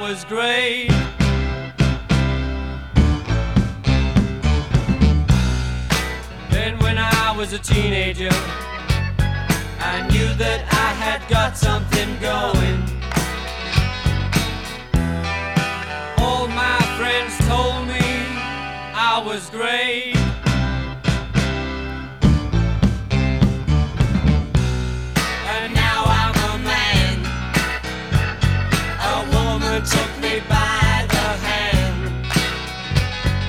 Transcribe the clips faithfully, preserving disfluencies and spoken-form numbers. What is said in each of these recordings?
was great. Then when I was a teenager, I knew that I had got something going. All my friends told me I was great. And now I'm a man. A woman took me by the hand.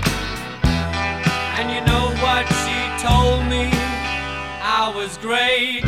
And you know what she told me? I was great.